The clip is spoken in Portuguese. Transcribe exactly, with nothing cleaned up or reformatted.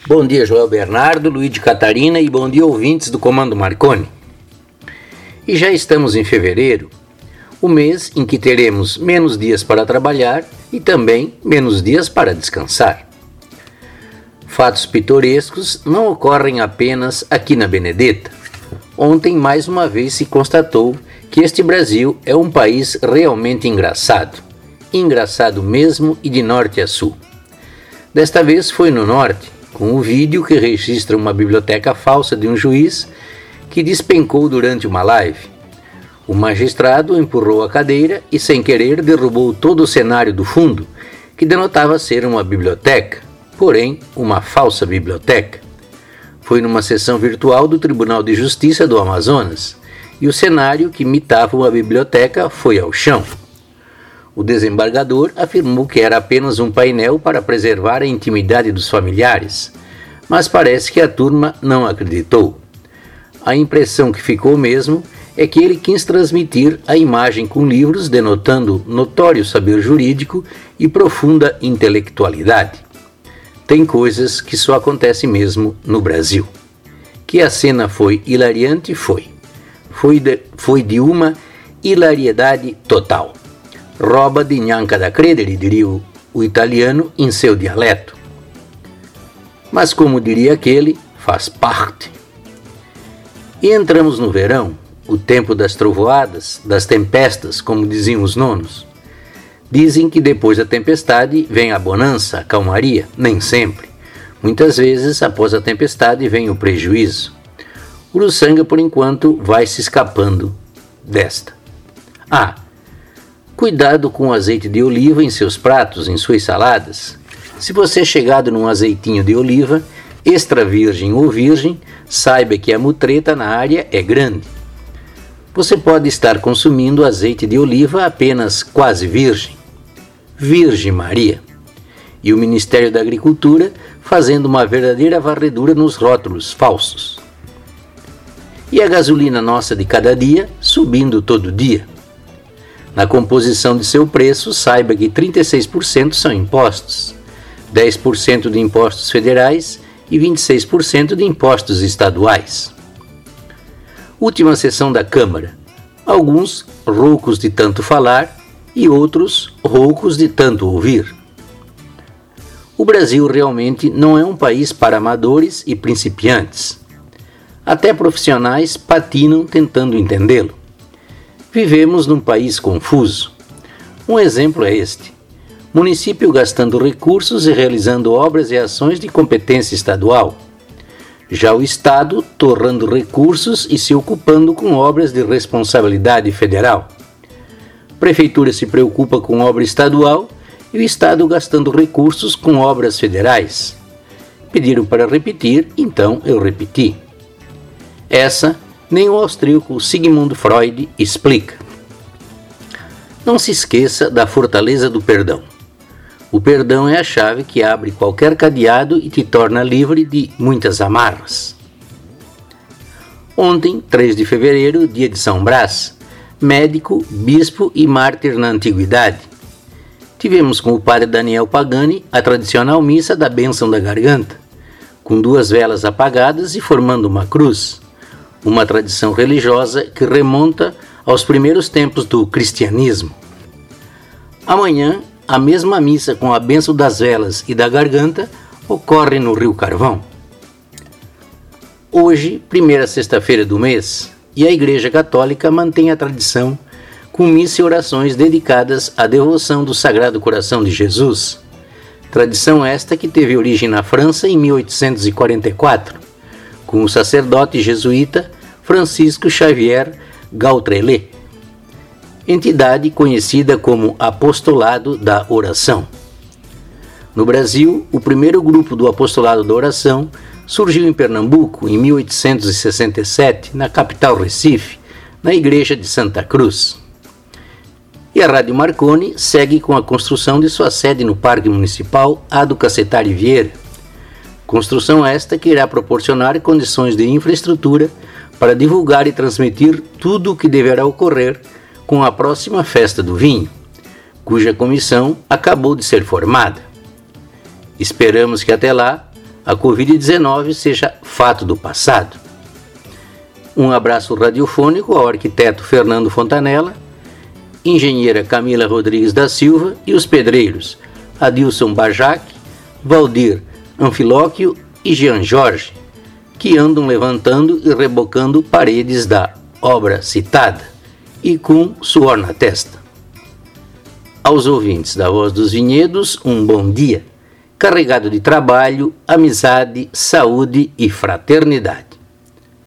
Bom dia, Joel Bernardo, Luiz de Catarina e bom dia, ouvintes do Comando Marconi. E já estamos em fevereiro, o mês em que teremos menos dias para trabalhar e também menos dias para descansar. Fatos pitorescos não ocorrem apenas aqui na Benedetta. Ontem, mais uma vez, se constatou que este Brasil é um país realmente engraçado. Engraçado mesmo e de norte a sul. Desta vez foi no norte, com o vídeo que registra uma biblioteca falsa de um juiz que despencou durante uma live. O magistrado empurrou a cadeira e, sem querer, derrubou todo o cenário do fundo, que denotava ser uma biblioteca, porém uma falsa biblioteca. Foi numa sessão virtual do Tribunal de Justiça do Amazonas, e o cenário que imitava uma biblioteca foi ao chão. O desembargador afirmou que era apenas um painel para preservar a intimidade dos familiares, mas parece que a turma não acreditou. A impressão que ficou mesmo é que ele quis transmitir a imagem com livros denotando notório saber jurídico e profunda intelectualidade. Tem coisas que só acontecem mesmo no Brasil. Que a cena foi hilariante, foi. Foi de, foi de uma hilariedade total. Roba di gnanca da credere, diria o, o italiano em seu dialeto. Mas como diria aquele, faz parte. E entramos no verão, o tempo das trovoadas, das tempestas, como diziam os nonos. Dizem que depois da tempestade vem a bonança, a calmaria, nem sempre. Muitas vezes, após a tempestade, vem o prejuízo. Uruçanga, por enquanto, vai se escapando desta. Ah, cuidado com o azeite de oliva em seus pratos, em suas saladas. Se você chegado num azeitinho de oliva, extra virgem ou virgem, saiba que a mutreta na área é grande. Você pode estar consumindo azeite de oliva apenas quase virgem. Virgem Maria. E o Ministério da Agricultura fazendo uma verdadeira varredura nos rótulos falsos. E a gasolina nossa de cada dia subindo todo dia. Na composição de seu preço, saiba que trinta e seis por cento são impostos, dez por cento de impostos federais e vinte e seis por cento de impostos estaduais. Última sessão da Câmara. Alguns roucos de tanto falar e outros roucos de tanto ouvir. O Brasil realmente não é um país para amadores e principiantes. Até profissionais patinam tentando entendê-lo. Vivemos num país confuso. Um exemplo é este. Município gastando recursos e realizando obras e ações de competência estadual. Já o Estado torrando recursos e se ocupando com obras de responsabilidade federal. Prefeitura se preocupa com obra estadual e o Estado gastando recursos com obras federais. Pediram para repetir, então eu repeti. Essa nem o austríaco Sigmund Freud explica. Não se esqueça da fortaleza do perdão. O perdão é a chave que abre qualquer cadeado e te torna livre de muitas amarras. Ontem, três de fevereiro, dia de São Brás, médico, bispo e mártir na antiguidade. Tivemos com o padre Daniel Pagani a tradicional missa da bênção da garganta, com duas velas apagadas e formando uma cruz. Uma tradição religiosa que remonta aos primeiros tempos do cristianismo. Amanhã, a mesma missa com a bênção das velas e da garganta ocorre no Rio Carvão. Hoje, primeira sexta-feira do mês, e a Igreja Católica mantém a tradição com missa e orações dedicadas à devoção do Sagrado Coração de Jesus. Tradição esta que teve origem na França em mil oitocentos e quarenta e quatro, com o sacerdote jesuíta Francisco Xavier Gautrelet, entidade conhecida como Apostolado da Oração. No Brasil, o primeiro grupo do Apostolado da Oração surgiu em Pernambuco em mil oitocentos e sessenta e sete, na capital Recife, na Igreja de Santa Cruz. E a Rádio Marconi segue com a construção de sua sede no Parque Municipal Ado Cacetari Vieira. Construção esta que irá proporcionar condições de infraestrutura para divulgar e transmitir tudo o que deverá ocorrer com a próxima Festa do Vinho, cuja comissão acabou de ser formada. Esperamos que até lá a covid dezenove seja fato do passado. Um abraço radiofônico ao arquiteto Fernando Fontanella, engenheira Camila Rodrigues da Silva e os pedreiros Adilson Bajac, Valdir Anfilóquio e Jean Jorge, que andam levantando e rebocando paredes da obra citada e com suor na testa. Aos ouvintes da Voz dos Vinhedos, um bom dia, carregado de trabalho, amizade, saúde e fraternidade.